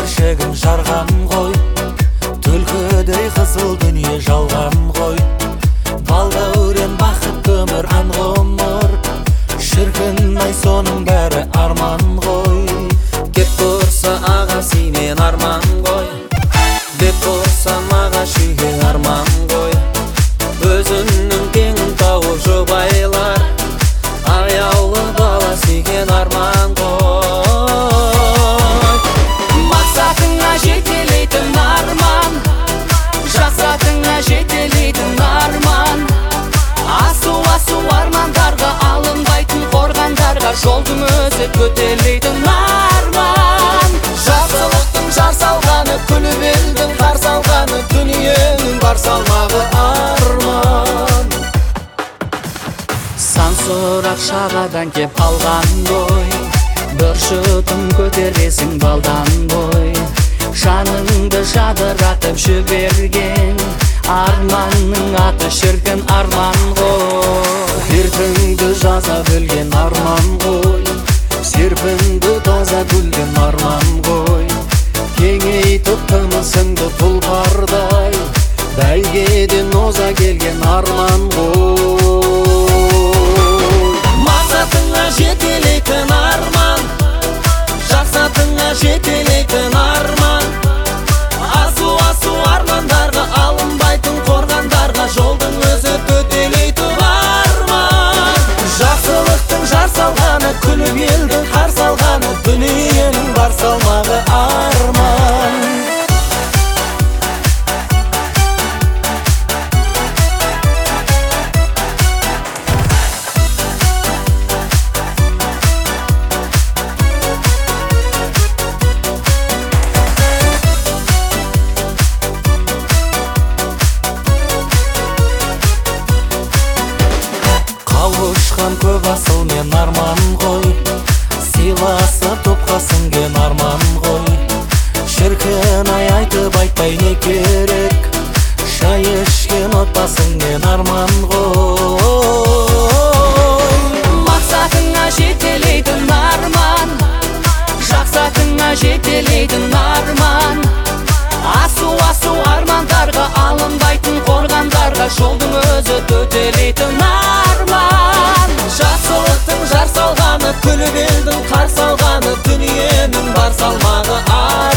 шершегін жарған ғой, түлкідей қызыл дүние жалған ғой. Балдәурен бақыт өмір ән ғұмыр, шіркін ай соның бәрі арман ғой. Кеп тұрса аға сенен арман ғой, деп тұрса маға шүйге арман ғой. Өзінің кеңін тауып жұбайлар, аяулы бала сүйген арман ғой. Мақсатыңа жетелейтін арман, жасатыңа жетелейтін арман. Асу армандарға алынбайтын қорғандарға жолдың өзі көтерілейтін арман. Жақсылықтың жар салғаны, күліп елдің қар салғаны, дүниенің бар салмағы арман. Сан сұрақ шағадан кеп алған бой, бір жұтым көтересің балдан бой. Жаныңды жадыратып жіберген арманның аты шіркін арман ғой. Дертіңді жаза білген арман ғой, серпінді таза гүлден арман ғой. Кеңейтіп тынысыңды тұлпардай, бәйгеден оза келген арман ғой. Мақсатыңа жетелейтін арман, жақсатыңа жетелейтін арман. Асу армандарға алынбайтын қорғандарға жолдың өзі төтелейтін арман. Жақсылықтың жар салғаны, күліп елдің қар салғаны, дүниенің бар салмағы арман. Қауышқан көп асыл мен арман ғой, сыйласып топқа сіңген арман ғой. Шіркін ай айтып айтпай не керек, шай ішкен отбасың мен арман ғой. Мақсатыңа жетелейтін арман, жақсатыңа жетелейтін арман. Асу армандарға алынбайтын қорғандарға жолдың өзі төтелейтін арман. Жақсылықтың жар салғаны, күліп елдің қар салғаны, дүниенің бар салмағы арман.